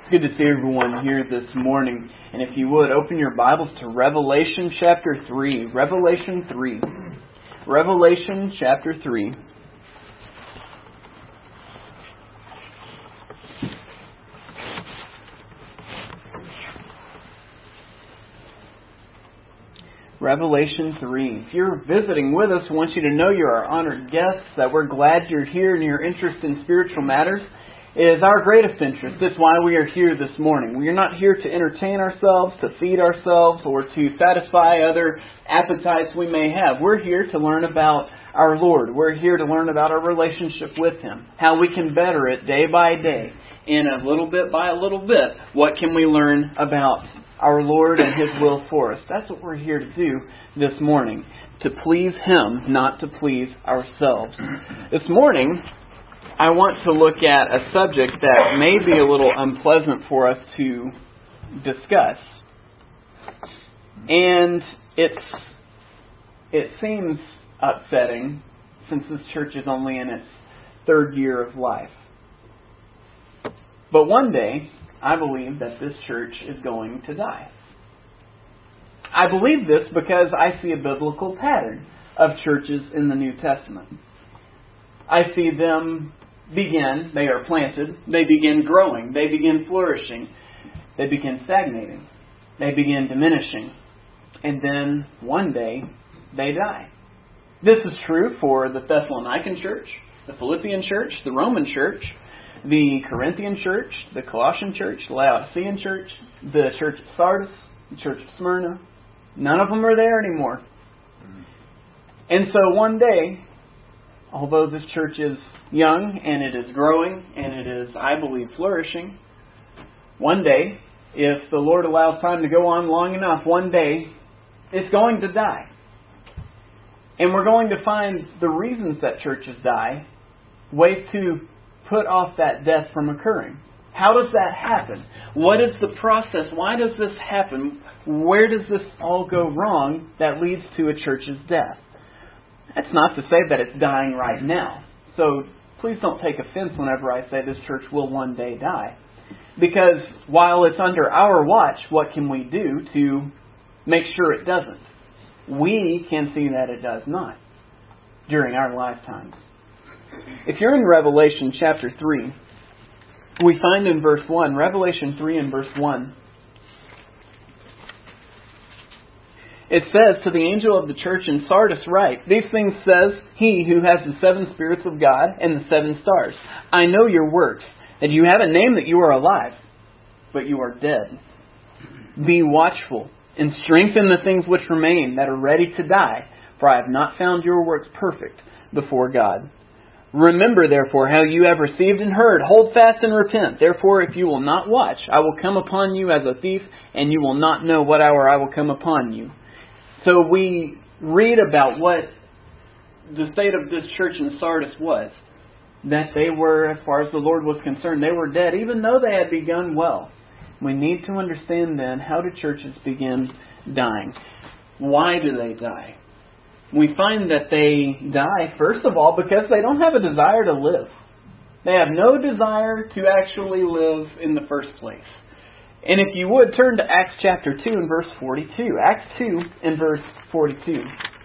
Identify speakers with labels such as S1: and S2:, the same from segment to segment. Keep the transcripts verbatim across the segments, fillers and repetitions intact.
S1: Good to see everyone here this morning. And if you would, open your Bibles to Revelation chapter three. Revelation three. Revelation chapter three. Revelation three. If you're visiting with us, I want you to know you're our honored guests, that we're glad you're here and your interest in spiritual matters is our greatest interest. That's why we are here this morning. We are not here to entertain ourselves, to feed ourselves, or to satisfy other appetites we may have. We're here to learn about our Lord. We're here to learn about our relationship with Him, how we can better it day by day. And a little bit by a little bit, what can we learn about our Lord and His will for us? That's what we're here to do this morning. To please Him, not to please ourselves. This morning, I want to look at a subject that may be a little unpleasant for us to discuss. And it's it seems upsetting since this church is only in its third year of life. But one day, I believe that this church is going to die. I believe this because I see a biblical pattern of churches in the New Testament. I see them begin, they are planted, they begin growing, they begin flourishing, they begin stagnating, they begin diminishing, and then one day they die. This is true for the Thessalonican church, the Philippian church, the Roman church, the Corinthian church, the Colossian church, the Laodicean church, the church of Sardis, the church of Smyrna. None of them are there anymore. And so one day, although this church is young and it is growing and it is, I believe, flourishing, one day, if the Lord allows time to go on long enough, one day it's going to die. And we're going to find the reasons that churches die, ways to put off that death from occurring. How does that happen? What is the process? Why does this happen? Where does this all go wrong that leads to a church's death? That's not to say that it's dying right now. So please don't take offense whenever I say this church will one day die. Because while it's under our watch, what can we do to make sure it doesn't? We can see that it does not during our lifetimes. If you're in Revelation chapter three, we find in verse one, Revelation three and verse one, it says, "To the angel of the church in Sardis write, these things says He who has the seven spirits of God and the seven stars. I know your works, that you have a name that you are alive, but you are dead. Be watchful and strengthen the things which remain that are ready to die, for I have not found your works perfect before God. Remember, therefore, how you have received and heard. Hold fast and repent. Therefore, if you will not watch, I will come upon you as a thief, and you will not know what hour I will come upon you." So we read about what the state of this church in Sardis was. That they were, as far as the Lord was concerned, they were dead, even though they had begun well. We need to understand then, how do churches begin dying? Why do they die? We find that they die, first of all, because they don't have a desire to live. They have no desire to actually live in the first place. And if you would, turn to Acts chapter two and verse forty-two. Acts two and verse forty-two.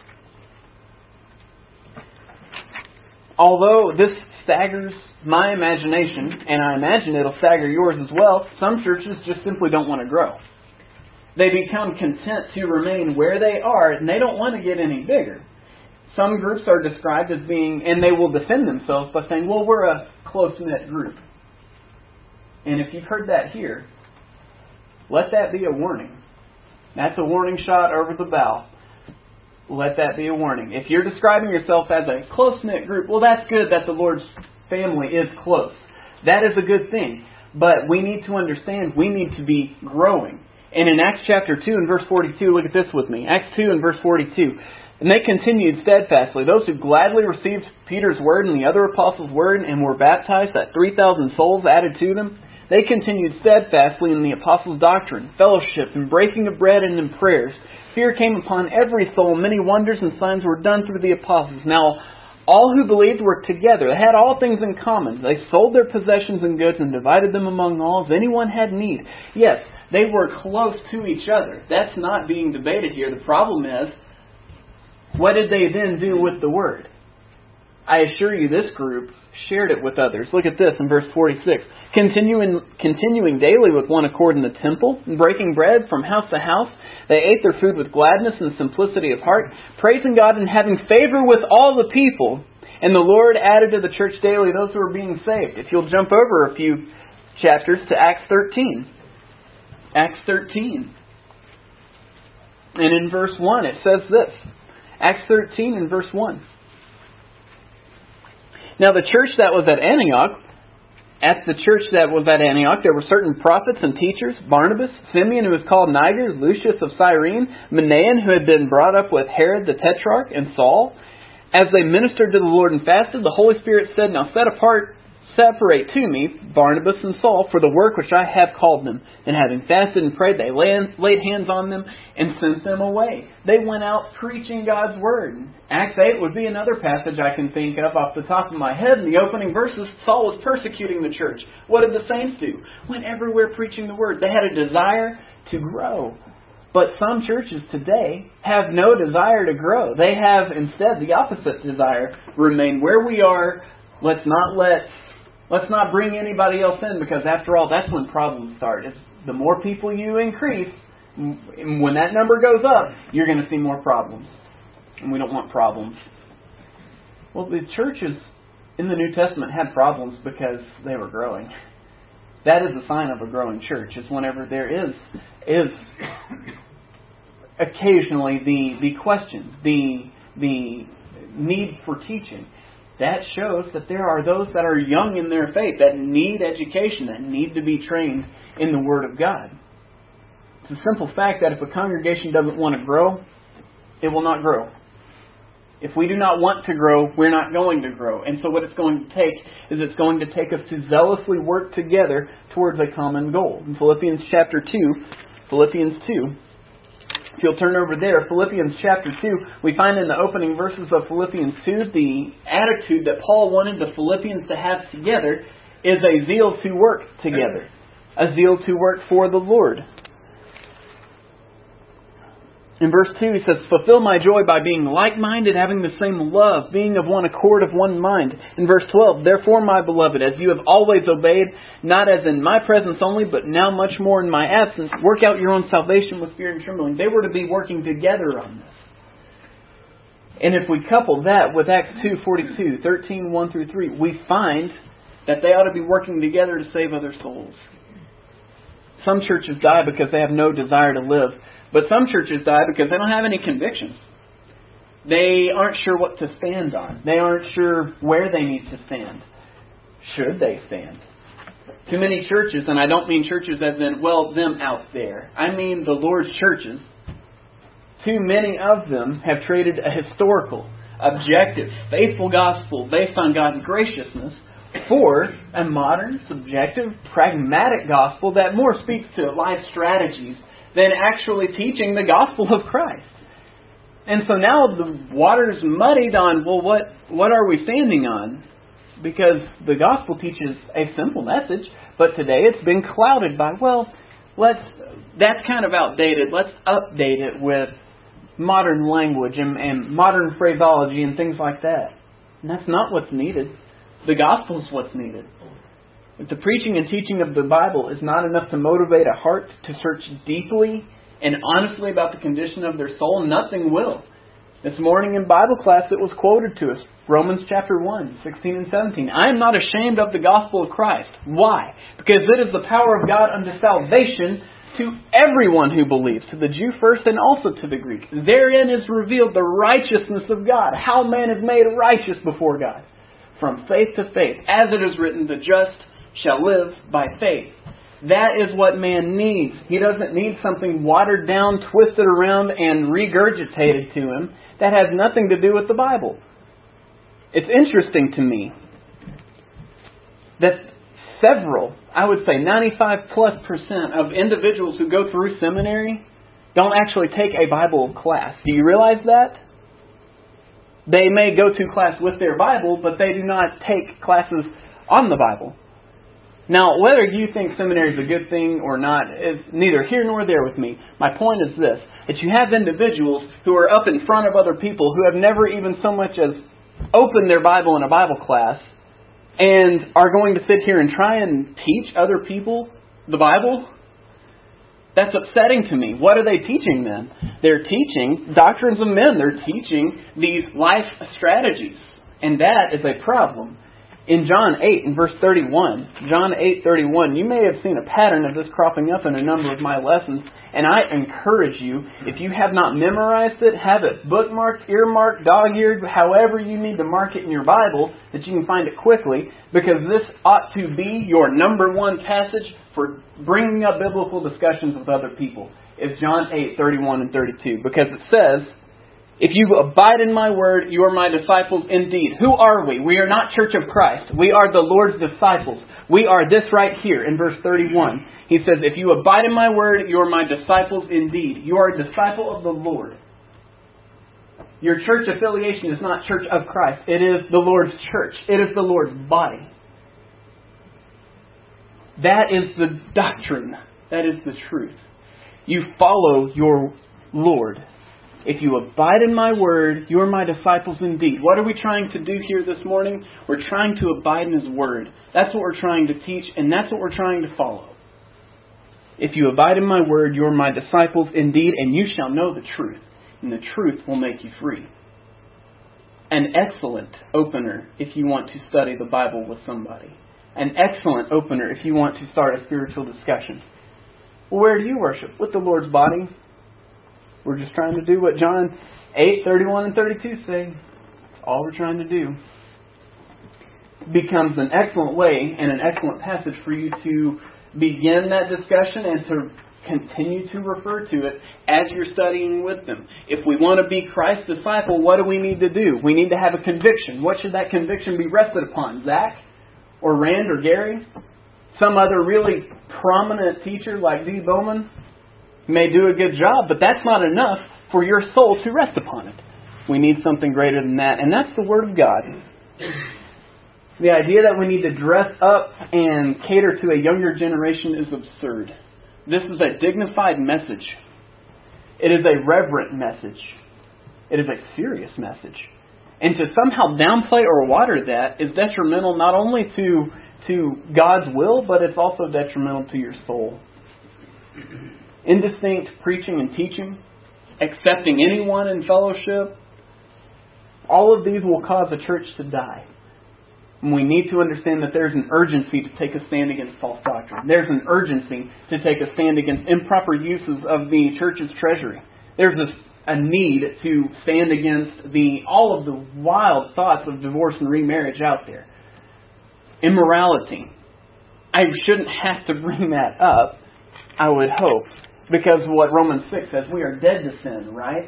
S1: Although this staggers my imagination, and I imagine it'll stagger yours as well, some churches just simply don't want to grow. They become content to remain where they are, and they don't want to get any bigger. Some groups are described as being, and they will defend themselves by saying, well, we're a close-knit group. And if you've heard that here, let that be a warning. That's a warning shot over the bow. Let that be a warning. If you're describing yourself as a close-knit group, well, that's good that the Lord's family is close. That is a good thing. But we need to understand we need to be growing. And in Acts chapter two and verse forty-two, look at this with me. Acts two and verse forty-two. "And they continued steadfastly, those who gladly received Peter's word and the other apostles' word, and were baptized, that three thousand souls added to them. They continued steadfastly in the apostles' doctrine, fellowship, and breaking of bread, and in prayers. Fear came upon every soul. Many wonders and signs were done through the apostles." Now, All who believed were together. They had all things in common. They sold their possessions and goods and divided them among all as anyone had need. Yes, they were close to each other. That's not being debated here. The problem is, what did they then do with the Word? I assure you this group shared it with others. Look at this in verse forty-six. Continuing, continuing daily with one accord in the temple, and breaking bread from house to house, they ate their food with gladness and simplicity of heart, praising God and having favor with all the people. And the Lord added to the church daily those who were being saved. If you'll jump over a few chapters to Acts thirteen. Acts thirteen. And in verse one it says this. Acts thirteen and verse one. Now the church that was at Antioch, at the church that was at Antioch, there were certain prophets and teachers, Barnabas, Simeon, who was called Niger, Lucius of Cyrene, Manaen, who had been brought up with Herod the Tetrarch, and Saul. As they ministered to the Lord and fasted, the Holy Spirit said, Now set apart, separate to me Barnabas and Saul for the work which I have called them. And having fasted and prayed, they laid hands on them and sent them away. They went out preaching God's Word. Acts eight would be another passage I can think of off the top of my head. In the opening verses, Saul was persecuting the church. What did the saints do? Went everywhere preaching the Word. They had a desire to grow. But some churches today have no desire to grow. They have instead the opposite desire. Remain where we are. Let's not let Let's not bring anybody else in, because after all, that's when problems start. It's the more people you increase, when that number goes up, you're going to see more problems. And we don't want problems. Well, the churches in the New Testament had problems because they were growing. That is a sign of a growing church, is whenever there is is occasionally the, the question, the, the need for teaching. That shows that there are those that are young in their faith that need education, that need to be trained in the Word of God. It's a simple fact that if a congregation doesn't want to grow, it will not grow. If we do not want to grow, we're not going to grow. And so what it's going to take is it's going to take us to zealously work together towards a common goal. In Philippians chapter two, Philippians two, if you'll turn over there, Philippians chapter two, we find in the opening verses of Philippians two, the attitude that Paul wanted the Philippians to have together is a zeal to work together. A zeal to work for the Lord. In verse two, he says, Fulfill my joy by being like-minded, having the same love, being of one accord, of one mind. In verse twelve, Therefore, my beloved, as you have always obeyed, not as in my presence only, but now much more in my absence, work out your own salvation with fear and trembling. They were to be working together on this. And if we couple that with Acts two forty-two, thirteen, one through three, we find that they ought to be working together to save other souls. Some churches die because they have no desire to live. But some churches die because they don't have any convictions. They aren't sure what to stand on. They aren't sure where they need to stand. Should they stand? Too many churches, and I don't mean churches as in, well, them out there. I mean the Lord's churches. Too many of them have traded a historical, objective, faithful gospel based on God's graciousness for a modern, subjective, pragmatic gospel that more speaks to life strategies than actually teaching the gospel of Christ. And so now the water's muddied on, well, what, what are we standing on? Because the gospel teaches a simple message, but today it's been clouded by, well, let's that's kind of outdated. Let's update it with modern language and, and modern phraseology and things like that. And that's not what's needed. The gospel is what's needed. If the preaching and teaching of the Bible is not enough to motivate a heart to search deeply and honestly about the condition of their soul, nothing will. This morning in Bible class it was quoted to us, Romans chapter one, sixteen and seventeen. I am not ashamed of the gospel of Christ. Why? Because it is the power of God unto salvation to everyone who believes, to the Jew first and also to the Greek. Therein is revealed the righteousness of God, how man is made righteous before God, from faith to faith. As it is written, the just shall live by faith. That is what man needs. He doesn't need something watered down, twisted around, and regurgitated to him. That has nothing to do with the Bible. It's interesting to me that several, I would say ninety-five plus percent of individuals who go through seminary don't actually take a Bible class. Do you realize that? They may go to class with their Bible, but they do not take classes on the Bible. Now, whether you think seminary is a good thing or not is neither here nor there with me. My point is this, that you have individuals who are up in front of other people who have never even so much as opened their Bible in a Bible class and are going to sit here and try and teach other people the Bible. That's upsetting to me. What are they teaching then? They're teaching doctrines of men. They're teaching these life strategies. And that is a problem. In John eight, in verse thirty-one, John eight thirty-one, you may have seen a pattern of this cropping up in a number of my lessons. And I encourage you, if you have not memorized it, have it bookmarked, earmarked, dog-eared, however you need to mark it in your Bible, that you can find it quickly, because this ought to be your number one passage for bringing up biblical discussions with other people. It's John eight thirty-one and thirty-two, because it says, if you abide in my word, you are my disciples indeed. Who are we? We are not Church of Christ. We are the Lord's disciples. We are this right here in verse thirty-one. He says, if you abide in my word, you are my disciples indeed. You are a disciple of the Lord. Your church affiliation is not Church of Christ. It is the Lord's church. It is the Lord's body. That is the doctrine. That is the truth. You follow your Lord. If you abide in my word, you are my disciples indeed. What are we trying to do here this morning? We're trying to abide in His word. That's what we're trying to teach, and that's what we're trying to follow. If you abide in my word, you are my disciples indeed, and you shall know the truth, and the truth will make you free. An excellent opener if you want to study the Bible with somebody. An excellent opener if you want to start a spiritual discussion. Well, where do you worship? With the Lord's body. We're just trying to do what John eight thirty-one and thirty-two say. That's all we're trying to do. It becomes an excellent way and an excellent passage for you to begin that discussion and to continue to refer to it as you're studying with them. If we want to be Christ's disciple, what do we need to do? We need to have a conviction. What should that conviction be rested upon? Zach? Or Rand or Gary? Some other really prominent teacher like D. Bowman? May do a good job, but that's not enough for your soul to rest upon it. We need something greater than that, and that's the Word of God. The idea that we need to dress up and cater to a younger generation is absurd. This is a dignified message. It is a reverent message. It is a serious message. And to somehow downplay or water that is detrimental not only to, to God's will, but it's also detrimental to your soul. Indistinct preaching and teaching, accepting anyone in fellowship, all of these will cause a church to die. And we need to understand that there's an urgency to take a stand against false doctrine. There's an urgency to take a stand against improper uses of the church's treasury. There's a, a need to stand against the all of the wild thoughts of divorce and remarriage out there. Immorality. I shouldn't have to bring that up, I would hope. Because what Romans six says, we are dead to sin, right?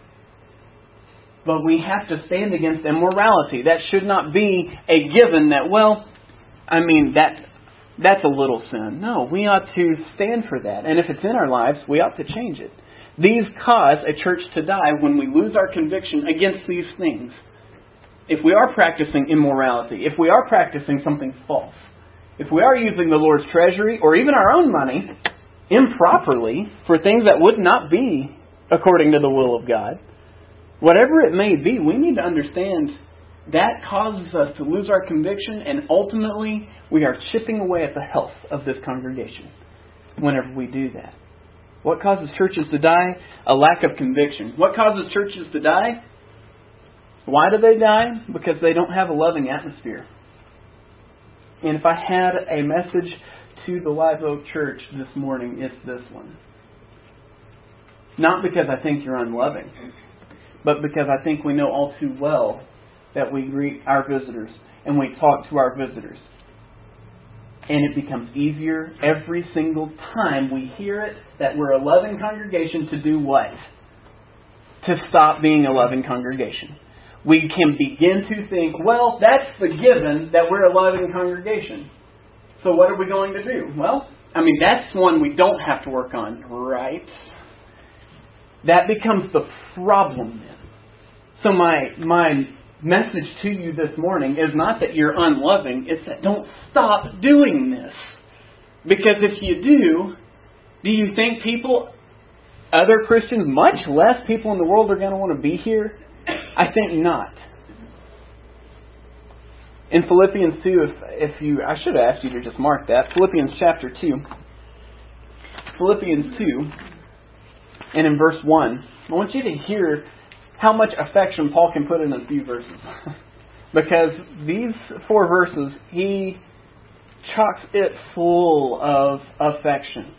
S1: But we have to stand against immorality. That should not be a given that, well, I mean, that that's a little sin. No, we ought to stand for that. And if it's in our lives, we ought to change it. These cause a church to die when we lose our conviction against these things. If we are practicing immorality, if we are practicing something false, if we are using the Lord's treasury or even our own money improperly for things that would not be according to the will of God, whatever it may be, we need to understand that causes us to lose our conviction, and ultimately we are chipping away at the health of this congregation whenever we do that. What causes churches to die? A lack of conviction. What causes churches to die? Why do they die? Because they don't have a loving atmosphere. And if I had a message to the Live Oak Church this morning, it's this one. Not because I think you're unloving, but because I think we know all too well that we greet our visitors and we talk to our visitors. And it becomes easier every single time we hear it that we're a loving congregation to do what? To stop being a loving congregation. We can begin to think, well, that's the given that we're a loving congregation. So what are we going to do? Well, I mean, that's one we don't have to work on, right? That becomes the problem then. So my my message to you this morning is not that you're unloving, it's that don't stop doing this. Because if you do, do you think people, other Christians, much less people in the world, are going to want to be here? I think not. In Philippians two, if, if you, I should have asked you to just mark that. Philippians chapter two. Philippians two, and in verse one, I want you to hear how much affection Paul can put in a few verses. Because these four verses, he chocks it full of affection.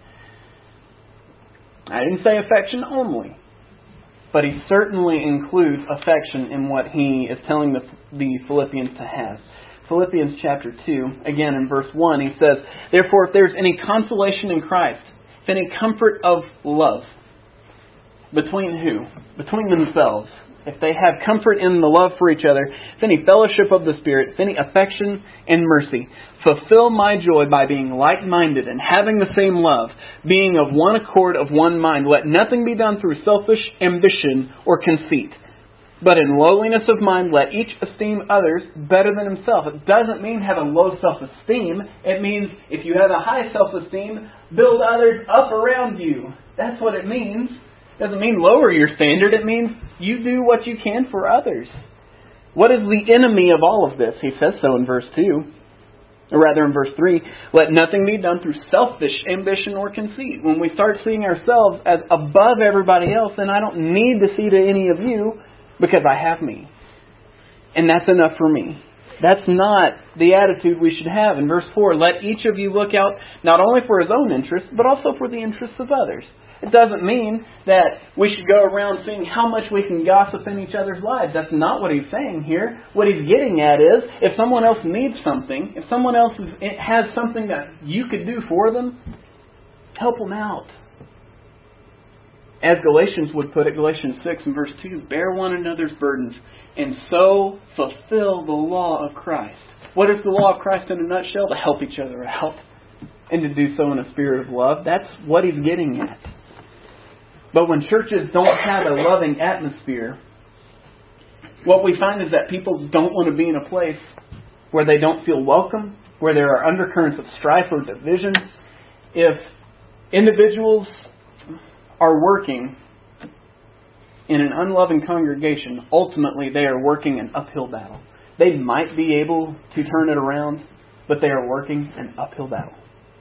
S1: I didn't say affection only, but he certainly includes affection in what he is telling the, the Philippians to have. Philippians chapter two, again in verse one, he says, "Therefore, if there's any consolation in Christ, if any comfort of love," between who? Between themselves. If they have comfort in the love for each other, if any fellowship of the Spirit, if any affection and mercy, fulfill my joy by being like-minded and having the same love, being of one accord, of one mind. Let nothing be done through selfish ambition or conceit, but in lowliness of mind let each esteem others better than himself. It doesn't mean have a low self-esteem. It means if you have a high self-esteem, build others up around you. That's what it means. It doesn't mean lower your standard. It means you do what you can for others. What is the enemy of all of this? He says so in verse two. Or rather in verse three. Let nothing be done through selfish ambition or conceit. When we start seeing ourselves as above everybody else, then I don't need to see to any of you because I have me. And that's enough for me. That's not the attitude we should have. In verse four, let each of you look out not only for his own interests, but also for the interests of others. It doesn't mean that we should go around seeing how much we can gossip in each other's lives. That's not what he's saying here. What he's getting at is, if someone else needs something, if someone else has something that you could do for them, help them out. As Galatians would put it, Galatians six and verse two, bear one another's burdens and so fulfill the law of Christ. What is the law of Christ in a nutshell? To help each other out and to do so in a spirit of love. That's what he's getting at. But when churches don't have a loving atmosphere, what we find is that people don't want to be in a place where they don't feel welcome, where there are undercurrents of strife or division. If individuals are working in an unloving congregation, ultimately they are working an uphill battle. They might be able to turn it around, but they are working an uphill battle.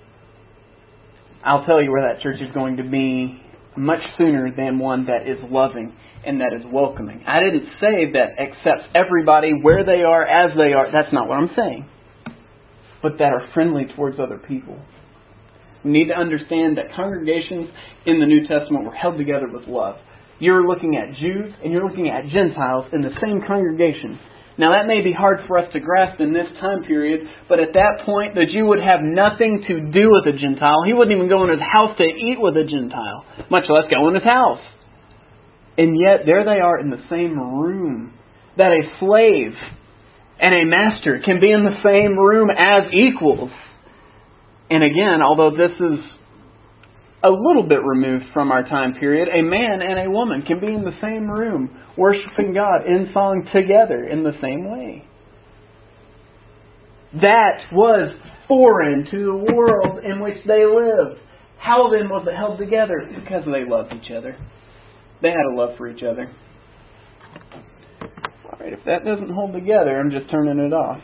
S1: I'll tell you where that church is going to be much sooner than one that is loving and that is welcoming. I didn't say that accepts everybody where they are, as they are. That's not what I'm saying. But that are friendly towards other people. We need to understand that congregations in the New Testament were held together with love. You're looking at Jews and you're looking at Gentiles in the same congregation. Now that may be hard for us to grasp in this time period, but at that point the Jew would have nothing to do with a Gentile. He wouldn't even go in his house to eat with a Gentile, much less go in his house. And yet there they are in the same room. That a slave and a master can be in the same room as equals. And again, although this is a little bit removed from our time period, a man and a woman can be in the same room, worshiping God and song together in the same way. That was foreign to the world in which they lived. How then was it held together? Because they loved each other. They had a love for each other. All right, if that doesn't hold together, I'm just turning it off.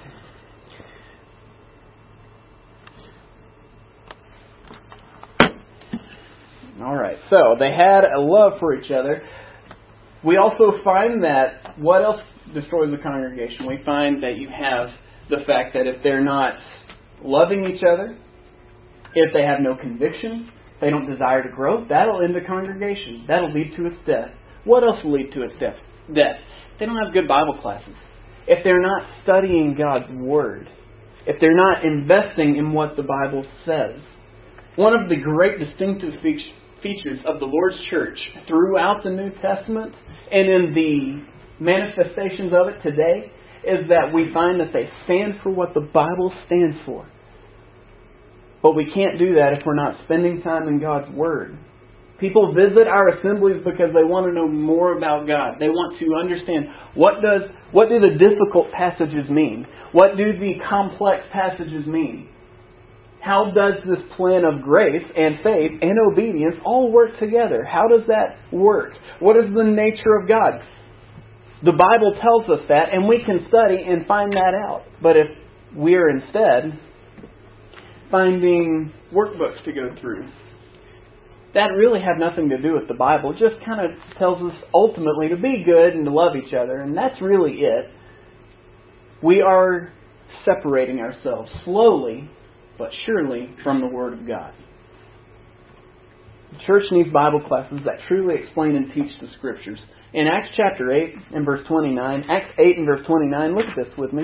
S1: All right, so they had a love for each other. We also find that what else destroys the congregation? We find that you have the fact that if they're not loving each other, if they have no conviction, they don't desire to grow, that'll end the congregation. That'll lead to its death. What else will lead to its death? Death. They don't have good Bible classes. If they're not studying God's Word, if they're not investing in what the Bible says. One of the great distinctive features features of the Lord's church throughout the New Testament and in the manifestations of it today is that we find that they stand for what the Bible stands for. But we can't do that if we're not spending time in God's Word. People visit our assemblies because they want to know more about God. They want to understand what does what do the difficult passages mean? What do the complex passages mean? How does this plan of grace and faith and obedience all work together? How does that work? What is the nature of God? The Bible tells us that, and we can study and find that out. But if we're instead finding workbooks to go through, that really have nothing to do with the Bible. It just kind of tells us ultimately to be good and to love each other, and that's really it. We are separating ourselves slowly but surely from the Word of God. The church needs Bible classes that truly explain and teach the Scriptures. In Acts chapter eight and verse twenty-nine, Acts eight and verse twenty-nine, look at this with me.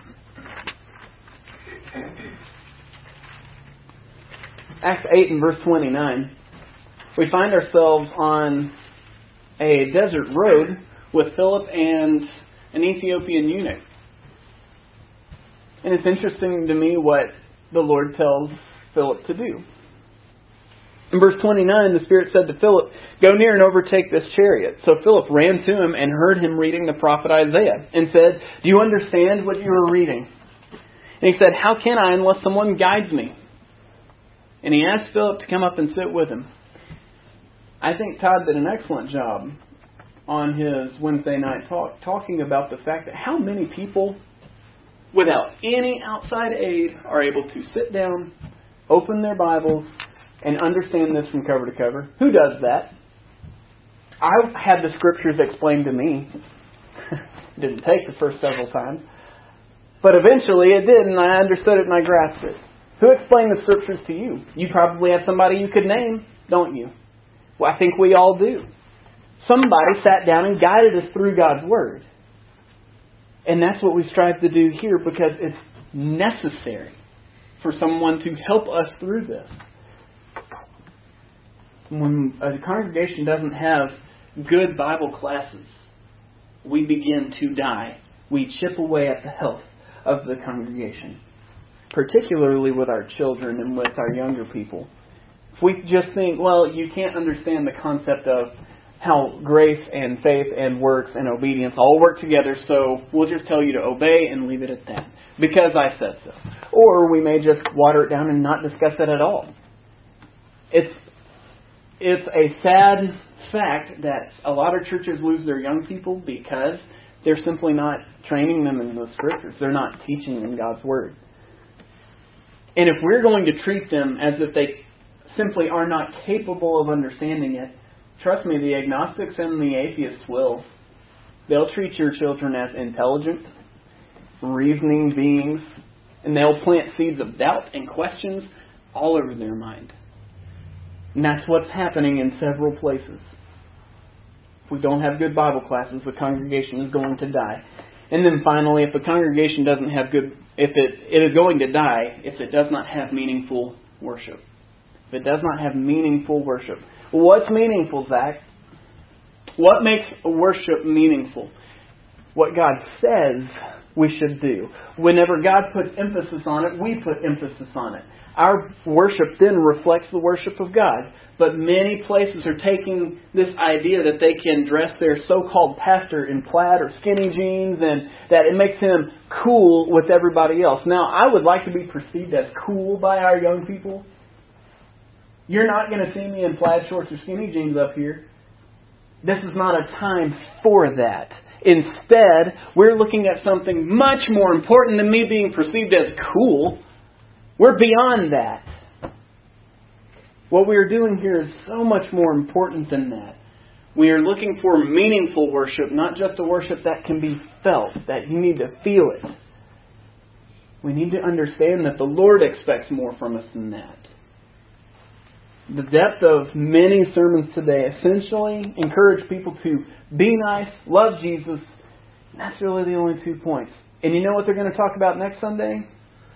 S1: Acts eight and verse twenty-nine, we find ourselves on a desert road with Philip and an Ethiopian eunuch. And it's interesting to me what the Lord tells Philip to do. In verse twenty-nine, the Spirit said to Philip, "Go near and overtake this chariot." So Philip ran to him and heard him reading the prophet Isaiah and said, "Do you understand what you are reading?" And he said, "How can I unless someone guides me?" And he asked Philip to come up and sit with him. I think Todd did an excellent job on his Wednesday night talk, talking about the fact that how many people, without any outside aid, are able to sit down, open their Bibles, and understand this from cover to cover. Who does that? I had the Scriptures explained to me. It didn't take the first several times. But eventually it did, and I understood it and I grasped it. Who explained the Scriptures to you? You probably have somebody you could name, don't you? Well, I think we all do. Somebody sat down and guided us through God's Word. And that's what we strive to do here, because it's necessary for someone to help us through this. When a congregation doesn't have good Bible classes, we begin to die. We chip away at the health of the congregation, particularly with our children and with our younger people. If we just think, well, you can't understand the concept of how grace and faith and works and obedience all work together, so we'll just tell you to obey and leave it at that, because I said so. Or we may just water it down and not discuss it at all. It's it's a sad fact that a lot of churches lose their young people because they're simply not training them in the Scriptures. They're not teaching them God's Word. And if we're going to treat them as if they simply are not capable of understanding it, trust me, the agnostics and the atheists will. They'll treat your children as intelligent, reasoning beings, and they'll plant seeds of doubt and questions all over their mind. And that's what's happening in several places. If we don't have good Bible classes, the congregation is going to die. And then finally, if the congregation doesn't have good, if it, it is going to die if it does not have meaningful worship. If it does not have meaningful worship. What's meaningful, Zach? What makes worship meaningful? What God says we should do. Whenever God puts emphasis on it, we put emphasis on it. Our worship then reflects the worship of God. But many places are taking this idea that they can dress their so-called pastor in plaid or skinny jeans and that it makes him cool with everybody else. Now, I would like to be perceived as cool by our young people. You're not going to see me in plaid shorts or skinny jeans up here. This is not a time for that. Instead, we're looking at something much more important than me being perceived as cool. We're beyond that. What we are doing here is so much more important than that. We are looking for meaningful worship, not just a worship that can be felt, that you need to feel it. We need to understand that the Lord expects more from us than that. The depth of many sermons today essentially encourage people to be nice, love Jesus. And that's really the only two points. And you know what they're going to talk about next Sunday?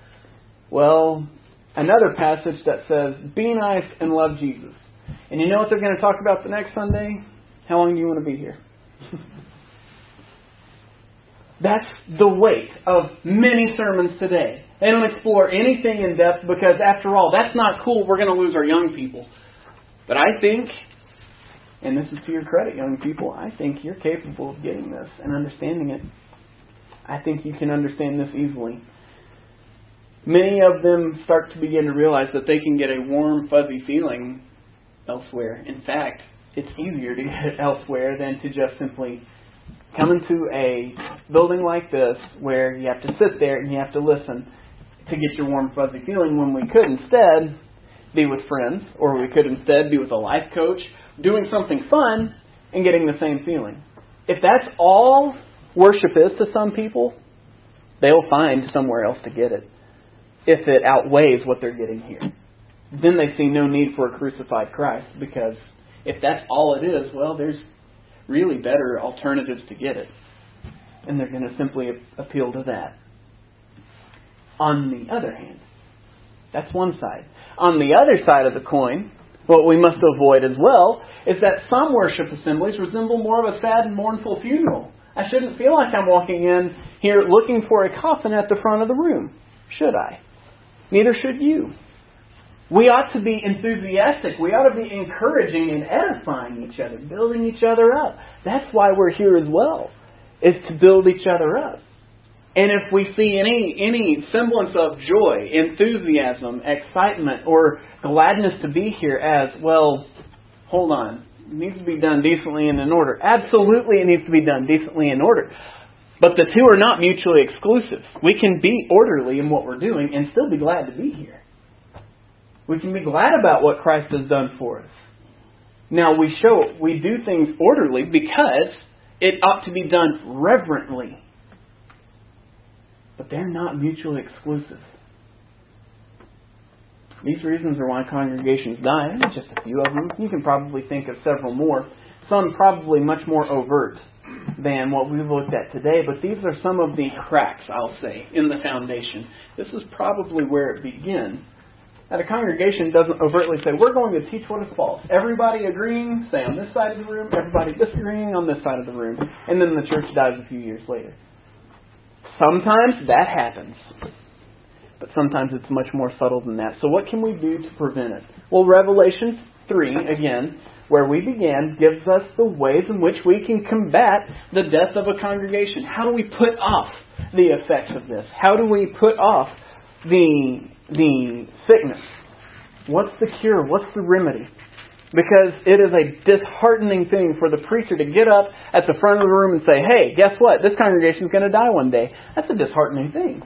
S1: Well, another passage that says, be nice and love Jesus. And you know what they're going to talk about the next Sunday? How long do you want to be here? That's the weight of many sermons today. They don't explore anything in depth because, after all, that's not cool. We're going to lose our young people. But I think And this is to your credit, young people. I think you're capable of getting this and understanding it. I think you can understand this easily. Many of them start to begin to realize that they can get a warm, fuzzy feeling elsewhere. In fact, it's easier to get it elsewhere than to just simply come into a building like this where you have to sit there and you have to listen to get your warm, fuzzy feeling, when we could instead be with friends, or we could instead be with a life coach, doing something fun and getting the same feeling. If that's all worship is to some people, they'll find somewhere else to get it. If it outweighs what they're getting here, then they see no need for a crucified Christ, because if that's all it is, well, there's really better alternatives to get it. And they're going to simply appeal to that. On the other hand, that's one side. On the other side of the coin, what we must avoid as well is that some worship assemblies resemble more of a sad and mournful funeral. I shouldn't feel like I'm walking in here looking for a coffin at the front of the room, should I? Neither should you. We ought to be enthusiastic. We ought to be encouraging and edifying each other, building each other up. That's why we're here as well, is to build each other up. And if we see any any semblance of joy, enthusiasm, excitement, or gladness to be here as, well, hold on, it needs to be done decently and in order. Absolutely it needs to be done decently in order. But the two are not mutually exclusive. We can be orderly in what we're doing and still be glad to be here. We can be glad about what Christ has done for us. Now, we show we do things orderly because it ought to be done reverently. But they're not mutually exclusive. These reasons are why congregations die. And just a few of them. You can probably think of several more. Some probably much more overt than what we've looked at today. But these are some of the cracks, I'll say, in the foundation. This is probably where it begins. That a congregation doesn't overtly say, we're going to teach what is false. Everybody agreeing, say on this side of the room. Everybody disagreeing on this side of the room. And then the church dies a few years later. Sometimes that happens. But sometimes it's much more subtle than that. So what can we do to prevent it? Well, Revelation three, again, where we began, gives us the ways in which we can combat the death of a congregation. How do we put off the effects of this? How do we put off the, the sickness? What's the cure? What's the remedy? Because it is a disheartening thing for the preacher to get up at the front of the room and say, hey, guess what? This congregation is going to die one day. That's a disheartening thing.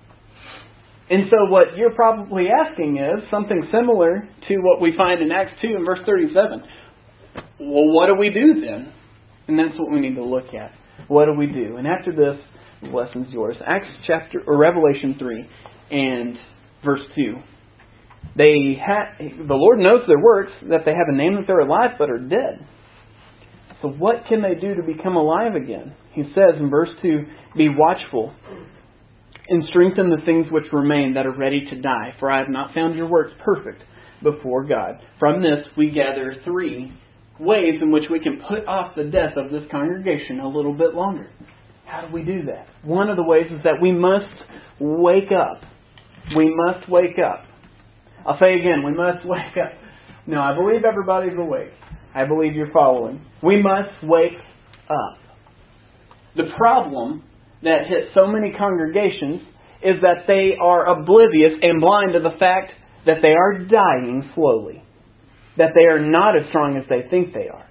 S1: And so what you're probably asking is something similar to what we find in Acts two and verse thirty-seven. Well, what do we do then? And that's what we need to look at. What do we do? And after this, the lesson's yours. Acts chapter or Revelation three and verse two. They ha- the Lord knows their works, that they have a name that they're alive but are dead. So what can they do to become alive again? He says in verse two, be watchful and strengthen the things which remain that are ready to die, for I have not found your works perfect before God. From this we gather three ways in which we can put off the death of this congregation a little bit longer. How do we do that? One of the ways is that we must wake up. We must wake up. I'll say again, we must wake up. No, I believe everybody's awake. I believe you're following. We must wake up. The problem that hits so many congregations is that they are oblivious and blind to the fact that they are dying slowly. That they are not as strong as they think they are.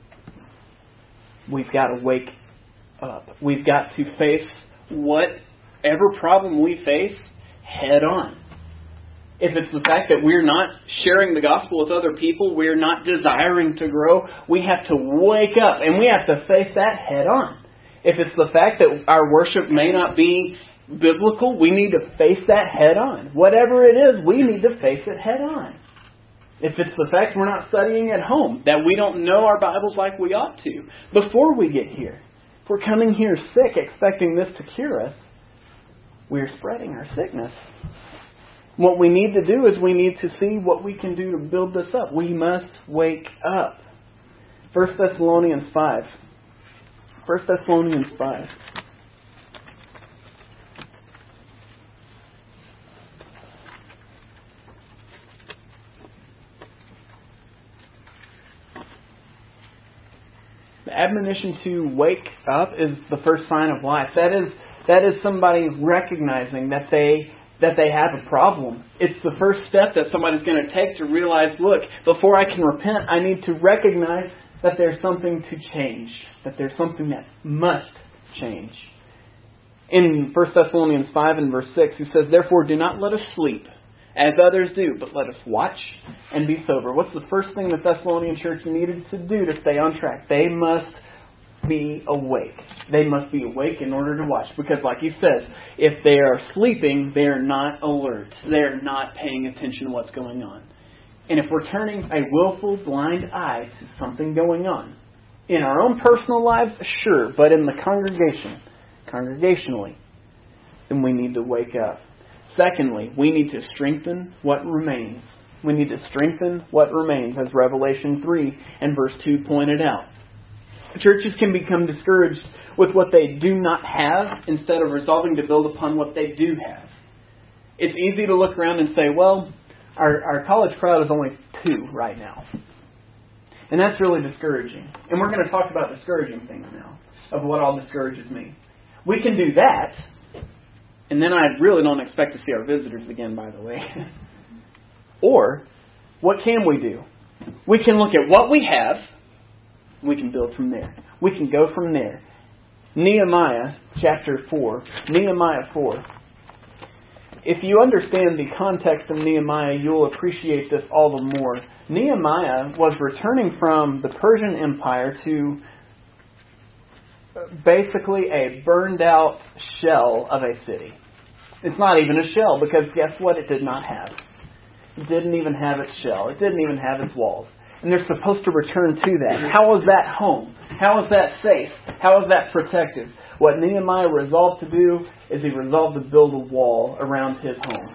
S1: We've got to wake up. We've got to face whatever problem we face head on. If it's the fact that we're not sharing the gospel with other people, we're not desiring to grow, we have to wake up and we have to face that head on. If it's the fact that our worship may not be biblical, we need to face that head on. Whatever it is, we need to face it head on. If it's the fact we're not studying at home, that we don't know our Bibles like we ought to before we get here. If we're coming here sick expecting this to cure us, we're spreading our sickness. What we need to do is we need to see what we can do to build this up. We must wake up. First Thessalonians five. First Thessalonians five. The admonition to wake up is the first sign of life. That is that is somebody recognizing that they that they have a problem. It's the first step that somebody's going to take to realize, look, before I can repent, I need to recognize that there's something to change, that there's something that must change. In First Thessalonians five and verse six, he says, "Therefore do not let us sleep, as others do, but let us watch and be sober." What's the first thing the Thessalonian church needed to do to stay on track? They must be awake. They must be awake in order to watch. Because like he says, if they are sleeping, they are not alert. They are not paying attention to what's going on. And if we're turning a willful blind eye to something going on, in our own personal lives, sure, but in the congregation, congregationally, then we need to wake up. Secondly, we need to strengthen what remains. We need to strengthen what remains, as Revelation three and verse two pointed out. Churches can become discouraged with what they do not have instead of resolving to build upon what they do have. It's easy to look around and say, well, our, our college crowd is only two right now. And that's really discouraging. And we're going to talk about discouraging things now, of what all discourages me. We can do that. And then I really don't expect to see our visitors again, by the way. Or, what can we do? We can look at what we have. We can build from there. We can go from there. Nehemiah chapter four. Nehemiah four. If you understand the context of Nehemiah, you'll appreciate this all the more. Nehemiah was returning from the Persian Empire to basically a burned out shell of a city. It's not even a shell, because guess what it did not have? It didn't even have its shell. It didn't even have its walls. And they're supposed to return to that. How is that home? How is that safe? How is that protected? What Nehemiah resolved to do is he resolved to build a wall around his home.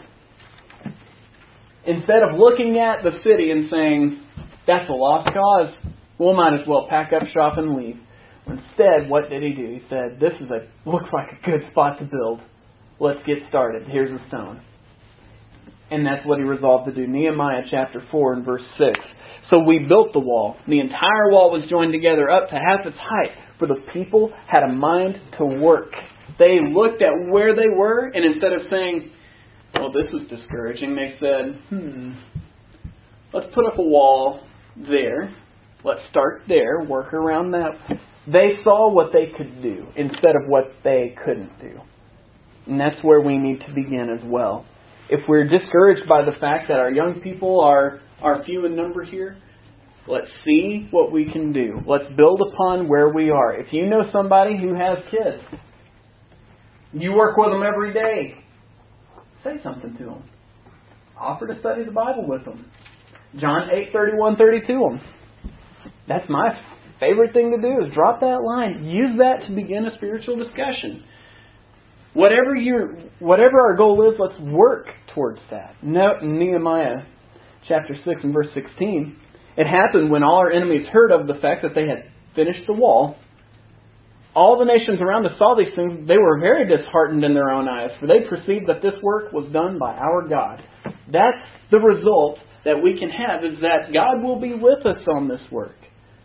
S1: Instead of looking at the city and saying, that's a lost cause, we might as well pack up shop and leave. Instead, what did he do? He said, this is a looks like a good spot to build. Let's get started. Here's a stone. And that's what he resolved to do. Nehemiah chapter four and verse six. So we built the wall. The entire wall was joined together up to half its height, for the people had a mind to work. They looked at where they were, and instead of saying, well, this is discouraging, they said, hmm, let's put up a wall there. Let's start there, work around that. They saw what they could do instead of what they couldn't do. And that's where we need to begin as well. If we're discouraged by the fact that our young people are, are few in number here, let's see what we can do. Let's build upon where we are. If you know somebody who has kids, you work with them every day, say something to them. Offer to study the Bible with them. John eight, thirty-one, thirty-two them. That's my favorite thing to do, is drop that line. Use that to begin a spiritual discussion. Whatever your, whatever our goal is, let's work towards that. Note in Nehemiah chapter six and verse sixteen, it happened when all our enemies heard of the fact that they had finished the wall. All the nations around us saw these things. They were very disheartened in their own eyes, for they perceived that this work was done by our God. That's the result that we can have, is that God will be with us on this work.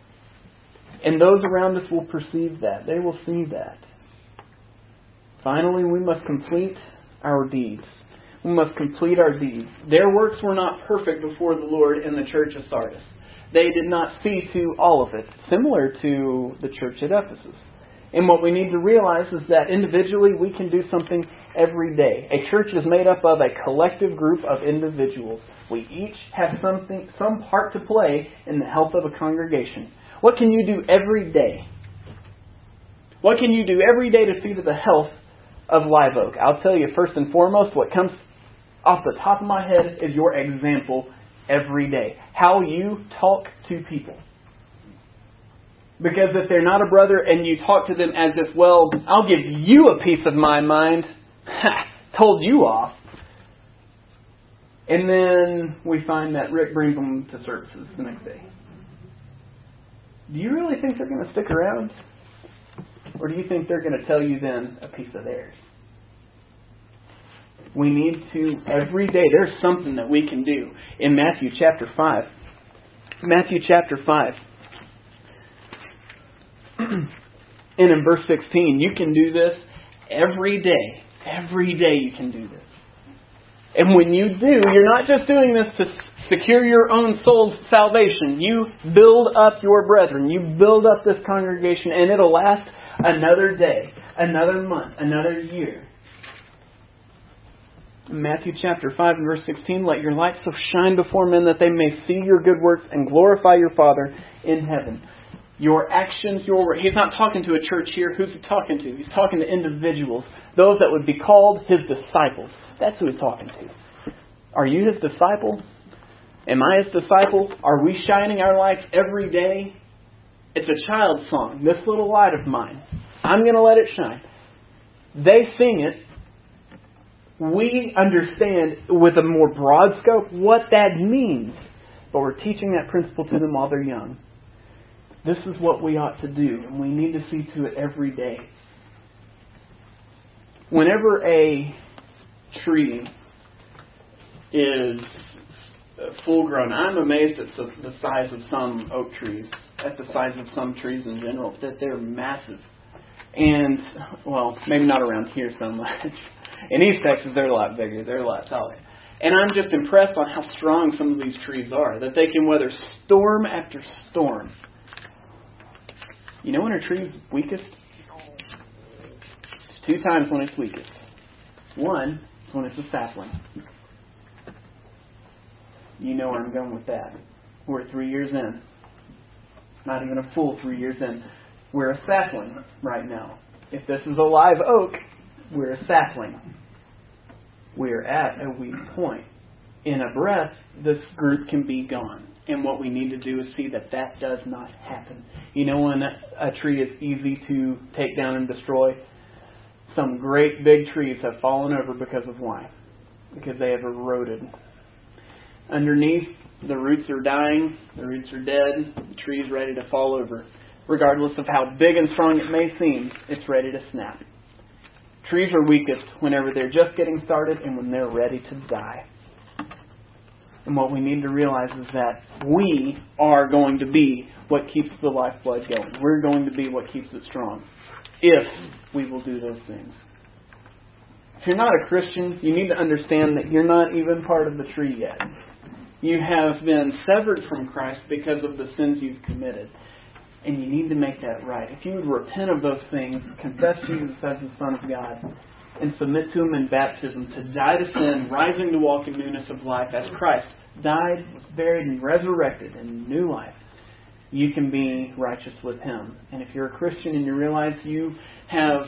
S1: And those around us will perceive that. They will see that. Finally, we must complete our deeds. We must complete our deeds. Their works were not perfect before the Lord in the church of Sardis. They did not see to all of it, similar to the church at Ephesus. And what we need to realize is that individually we can do something every day. A church is made up of a collective group of individuals. We each have something, some part to play in the health of a congregation. What can you do every day? What can you do every day to see to the health of Live Oak? I'll tell you, first and foremost, what comes off the top of my head is your example every day. How you talk to people. Because if they're not a brother and you talk to them as if, well, I'll give you a piece of my mind, ha, told you off. And then we find that Rick brings them to services the next day. Do you really think they're going to stick around? Or do you think they're going to tell you then a piece of theirs? We need to, every day, there's something that we can do. In Matthew chapter five. Matthew chapter five. and in verse sixteen, you can do this every day. Every day you can do this. And when you do, you're not just doing this to secure your own soul's salvation. You build up your brethren. You build up this congregation, and it'll last another day, another month, another year. In Matthew chapter five and verse sixteen, let your light so shine before men that they may see your good works and glorify your Father in heaven. Your actions, your work. He's not talking to a church here. Who's he talking to? He's talking to individuals. Those that would be called His disciples. That's who He's talking to. Are you His disciple? Am I His disciple? Are we shining our lights every day? It's a child's song. This little light of mine. I'm going to let it shine. They sing it. We understand with a more broad scope what that means. But we're teaching that principle to them while they're young. This is what we ought to do, and we need to see to it every day. Whenever a tree is full grown, I'm amazed at the size of some oak trees, at the size of some trees in general, that they're massive. And, well, maybe not around here so much. In East Texas, they're a lot bigger. They're a lot taller. And I'm just impressed on how strong some of these trees are, that they can weather storm after storm. You know when a tree is weakest? It's two times when it's weakest. One is when it's a sapling. You know where I'm going with that. We're three years in. Not even a full three years in. We're a sapling right now. If this is a live oak, we're a sapling. We're at a weak point. In a breath, this group can be gone. And what we need to do is see that that does not happen. You know when a tree is easy to take down and destroy? Some great big trees have fallen over because of why? Because they have eroded. Underneath, the roots are dying, the roots are dead, the tree is ready to fall over. Regardless of how big and strong it may seem, it's ready to snap. Trees are weakest whenever they're just getting started and when they're ready to die. And what we need to realize is that we are going to be what keeps the lifeblood going. We're going to be what keeps it strong if we will do those things. If you're not a Christian, you need to understand that you're not even part of the tree yet. You have been severed from Christ because of the sins you've committed. And you need to make that right. If you would repent of those things, confess Jesus as the Son of God, and submit to Him in baptism, to die to sin, rising to walk in newness of life as Christ died, was buried, and resurrected in new life, you can be righteous with Him. And if you're a Christian and you realize you have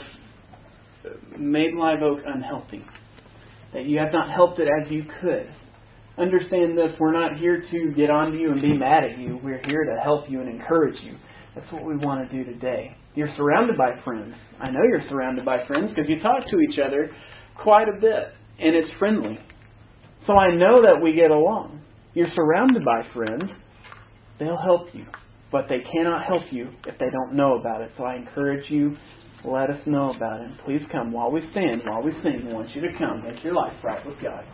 S1: made Live Oak unhealthy, that you have not helped it as you could, understand this, we're not here to get on to you and be mad at you. We're here to help you and encourage you. That's what we want to do today. You're surrounded by friends. I know you're surrounded by friends because you talk to each other quite a bit. And it's friendly. So I know that we get along. You're surrounded by friends. They'll help you. But they cannot help you if they don't know about it. So I encourage you, let us know about it. Please come while we stand, while we sing. We want you to come. Make your life right with God.